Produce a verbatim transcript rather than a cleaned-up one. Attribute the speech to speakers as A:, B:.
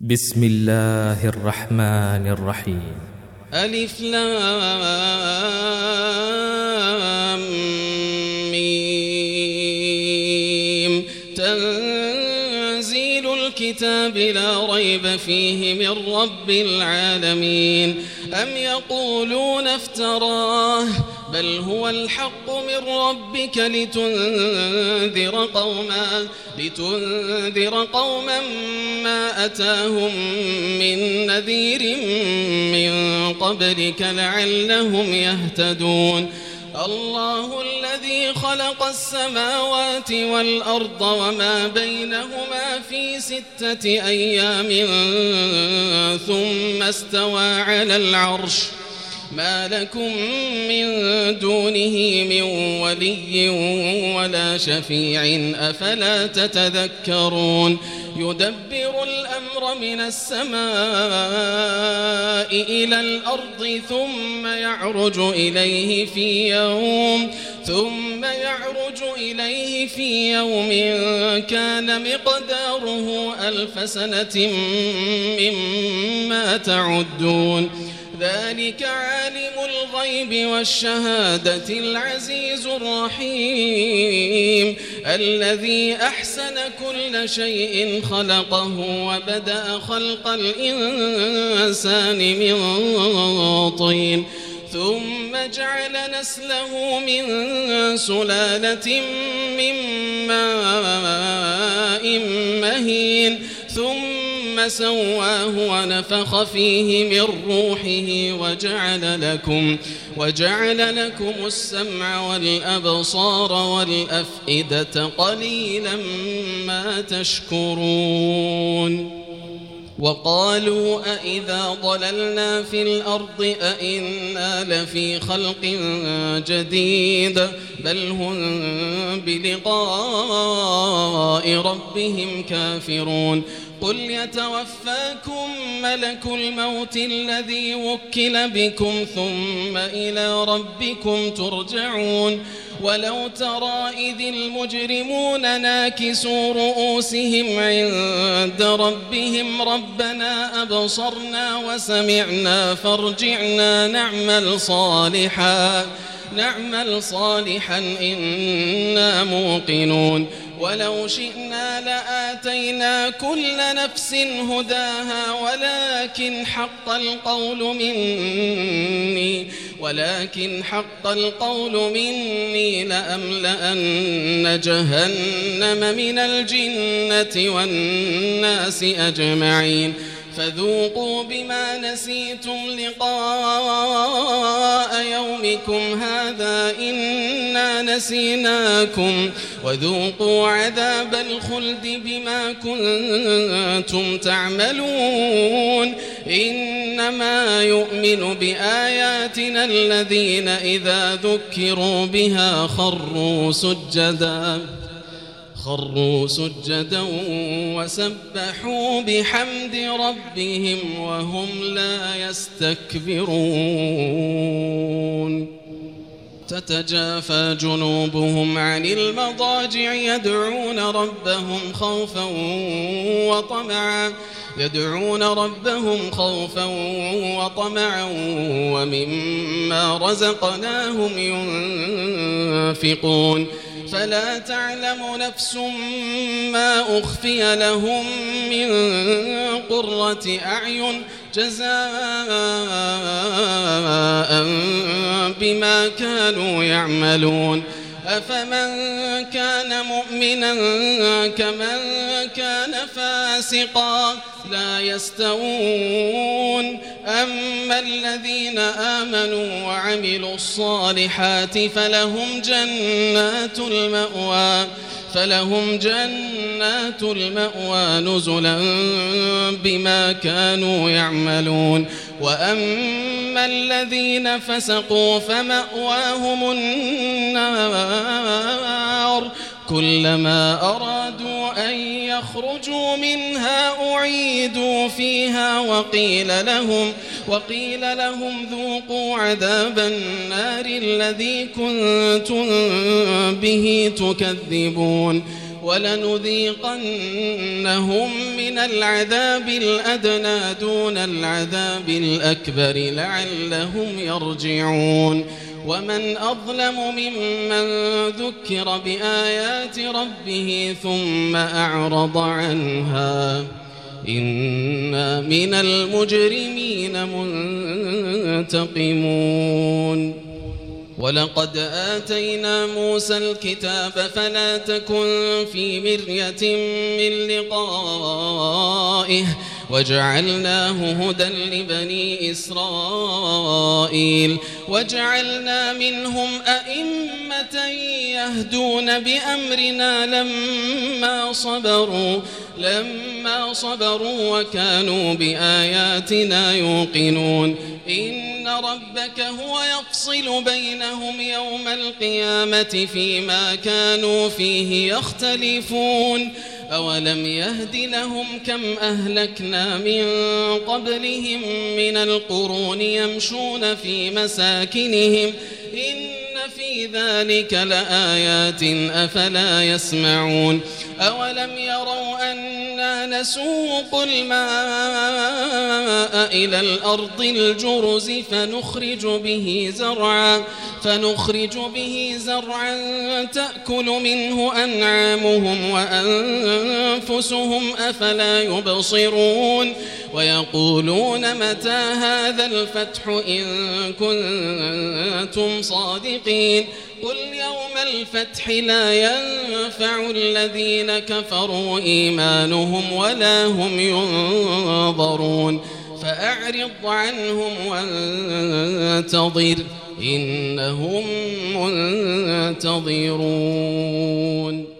A: بسم الله الرحمن الرحيم.
B: ألف لام ميم. تنزيل الكتاب لا ريب فيه من رب العالمين. أم يقولون افتراه بل هو الحق من ربك لتنذر قوما لتنذر قوما ما أتاهم من نذير من قبلك لعلهم يهتدون. الله الذي خلق السماوات والأرض وما بينهما في ستة أيام ثم استوى على العرش ما لكم من دونه من ولي ولا شفيع أفلا تتذكرون. يدبر الأمر من السماء إلى الأرض ثم يعرج إليه في يوم ثم يعرج إليه في يوم كان مقداره ألف سنة مما تعدون. ذلك عالم الغيب والشهادة العزيز الرحيم الذي أحسن كل شيء خلقه وبدأ خلق الإنسان من طين ثم جعل نسله من سلالة من ماء مهين ثم سواه ونفخ فيه من روحه وجعل لكم وجعل لكم السمع والأبصار والأفئدة قليلا ما تشكرون. وقالوا أإذا ضللنا في الأرض أإنا لفي خلق جديد بل هم بلقاء ربهم كافرون. قل يتوفاكم ملك الموت الذي وكل بكم ثم إلى ربكم ترجعون. ولو ترى إذ المجرمون ناكسوا رؤوسهم عند ربهم ربنا أبصرنا وسمعنا فارجعنا نعمل صالحا نعمل صالحا إنا موقنون. ولو شئنا لآتينا كل نفس هداها ولكن حق القول مني ولكن حق القول مني لأملأن جهنم من الجنة والناس أجمعين. فذوقوا بما نسيتم لقاء يومكم هذا إنا نسيناكم وذوقوا عذاب الخلد بما كنتم تعملون. إنما يؤمن بآياتنا الذين إذا ذكروا بها خروا سجدا خروا سجدا وسبحوا بحمد ربهم وهم لا يستكبرون. تتجافى جنوبهم عن المضاجع يدعون ربهم خوفا وطمعا يدعون ربهم خوفا وطمعا ومما رزقناهم ينفقون. فلا تعلم نفس ما أخفي لهم من قرة أعين جزاء بما كانوا يعملون. أفمن كان مؤمنا كمن كان فاسقا لا يستوون. أما الذين آمنوا وعملوا الصالحات فلهم جنات المأوى فلهم جنات المأوى نزلا بما كانوا يعملون. وأما الذين فسقوا فمأواهم النار كلما أرادوا أن يخرجوا منها أعيدوا فيها وقيل لهم وقيل لهم ذوقوا عذاب النار الذي كنتم به تكذبون. ولنذيقنهم من العذاب الأدنى دون العذاب الأكبر لعلهم يرجعون ومن أظلم ممن ذكر بآيات ربه ثم أعرض عنها إنا من المجرمين منتقمون ولقد آتينا موسى الكتاب فلا تكن في مرية من لقائه وجعلناه هدى لبني إسرائيل وجعلنا منهم أئمة يهدون بأمرنا لما صبروا لما صبروا وكانوا بآياتنا يوقنون إن ربك هو يفصل بينهم يوم القيامة فيما كانوا فيه يختلفون أولم يهد لهم كم أهلكنا من قبلهم من القرون يمشون في مساكنهم إن في ذلك لآيات أفلا يسمعون أولم يروا أنا نسوق الماء إلى الأرض الجرز فنخرج به زرعا فنخرج به زرعا تأكل منه أنعامهم وأنفسهم أفلا يبصرون ويقولون متى هذا الفتح إن كنتم صادقين قل يوم الفتح لا ينفع الذين كفروا إيمانهم ولا هم ينظرون فأعرض عنهم وانتظر إنهم منتظرون.